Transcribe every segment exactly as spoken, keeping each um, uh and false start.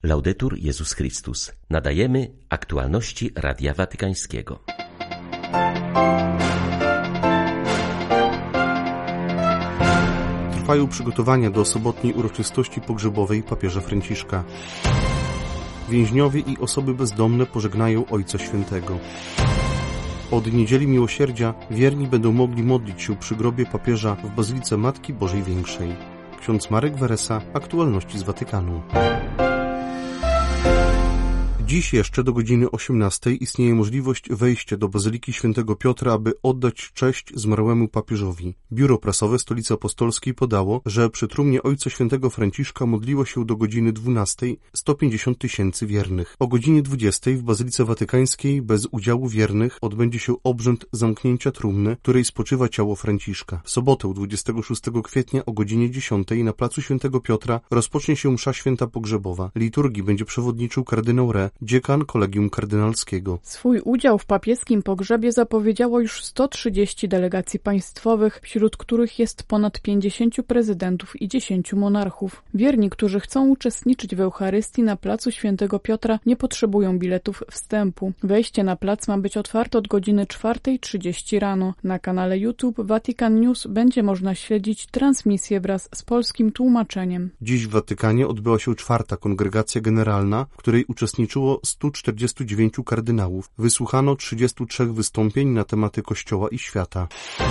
Laudetur Jezus Chrystus. Nadajemy aktualności Radia Watykańskiego. Trwają przygotowania do sobotniej uroczystości pogrzebowej papieża Franciszka. Więźniowie i osoby bezdomne pożegnają Ojca Świętego. Od Niedzieli Miłosierdzia wierni będą mogli modlić się przy grobie papieża w Bazylice Matki Bożej Większej. Ksiądz Marek Weresa, aktualności z Watykanu. Dziś jeszcze do godziny osiemnastej istnieje możliwość wejścia do Bazyliki Świętego Piotra, aby oddać cześć zmarłemu papieżowi. Biuro prasowe Stolicy Apostolskiej podało, że przy trumnie Ojca Świętego Franciszka modliło się do godziny dwunastej sto pięćdziesiąt tysięcy wiernych. O godzinie dwudziestej w Bazylice Watykańskiej bez udziału wiernych odbędzie się obrzęd zamknięcia trumny, w której spoczywa ciało Franciszka. W sobotę dwudziestego szóstego kwietnia o godzinie dziesiątej na placu Świętego Piotra rozpocznie się msza święta pogrzebowa. Liturgii będzie przewodniczył kardynał Re, dziekan Kolegium Kardynalskiego. Swój udział w papieskim pogrzebie zapowiedziało już sto trzydzieści delegacji państwowych, wśród których jest ponad pięćdziesięciu prezydentów i dziesięciu monarchów. Wierni, którzy chcą uczestniczyć w Eucharystii na placu Świętego Piotra, nie potrzebują biletów wstępu. Wejście na plac ma być otwarte od godziny czwartej trzydzieści rano. Na kanale YouTube Vatican News będzie można śledzić transmisję wraz z polskim tłumaczeniem. Dziś w Watykanie odbyła się czwarta kongregacja generalna, w której uczestniczyło stu czterdziestu dziewięciu kardynałów. Wysłuchano trzydziestu trzech wystąpień na tematy Kościoła i świata.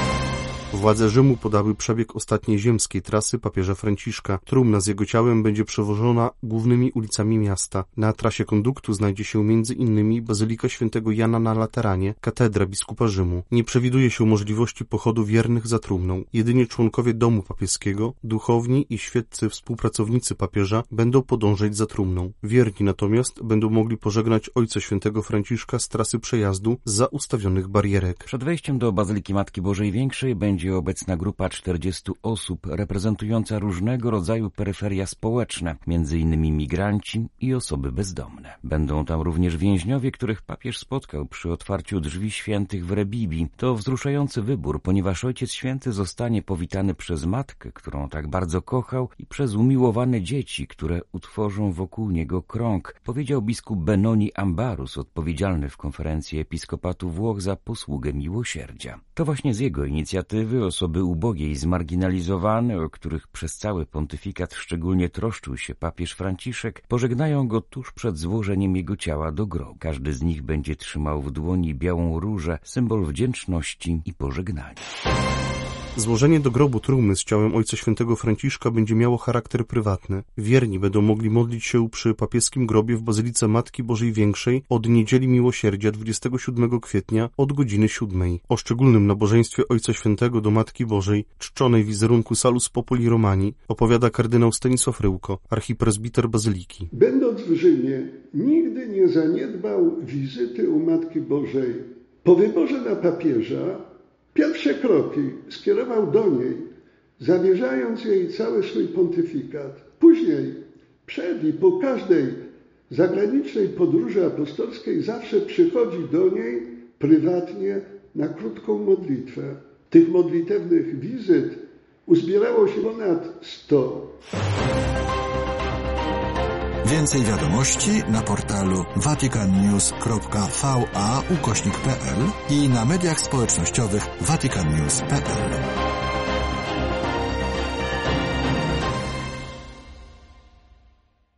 Władze Rzymu podały przebieg ostatniej ziemskiej trasy papieża Franciszka. Trumna z jego ciałem będzie przewożona głównymi ulicami miasta. Na trasie konduktu znajdzie się między innymi Bazylika Świętego Jana na Lateranie, katedra biskupa Rzymu. Nie przewiduje się możliwości pochodu wiernych za trumną. Jedynie członkowie domu papieskiego, duchowni i świeccy współpracownicy papieża będą podążać za trumną. Wierni natomiast będą mogli pożegnać Ojca Świętego Franciszka z trasy przejazdu zza ustawionych barierek. Przed wejściem do Bazyliki Matki Bożej Większej będzie Będzie obecna grupa czterdziestu osób reprezentująca różnego rodzaju peryferia społeczne, między innymi migranci i osoby bezdomne. Będą tam również więźniowie, których papież spotkał przy otwarciu drzwi świętych w Rebibi. To wzruszający wybór, ponieważ Ojciec Święty zostanie powitany przez matkę, którą tak bardzo kochał, i przez umiłowane dzieci, które utworzą wokół niego krąg, powiedział biskup Benoni Ambarus, odpowiedzialny w konferencji Episkopatu Włoch za posługę miłosierdzia. To właśnie z jego inicjatywy osoby ubogie i zmarginalizowane, o których przez cały pontyfikat szczególnie troszczył się papież Franciszek, pożegnają go tuż przed złożeniem jego ciała do grobu. Każdy z nich będzie trzymał w dłoni białą różę, symbol wdzięczności i pożegnania. Złożenie do grobu trumny z ciałem Ojca Świętego Franciszka będzie miało charakter prywatny. Wierni będą mogli modlić się przy papieskim grobie w Bazylice Matki Bożej Większej od Niedzieli Miłosierdzia dwudziestego siódmego kwietnia od godziny siódmej. O szczególnym nabożeństwie Ojca Świętego do Matki Bożej, czczonej wizerunku Salus Populi Romani, opowiada kardynał Stanisław Ryłko, archipresbiter Bazyliki. Będąc w Rzymie, nigdy nie zaniedbał wizyty u Matki Bożej. Po wyborze na papieża pierwsze kroki skierował do niej, zawierzając jej cały swój pontyfikat. Później, przed i po każdej zagranicznej podróży apostolskiej zawsze przychodzi do niej prywatnie na krótką modlitwę. Tych modlitewnych wizyt uzbierało się ponad sto. Więcej wiadomości na portalu vaticannews kropka va ukośnik pe el i na mediach społecznościowych vaticannews kropka pe el.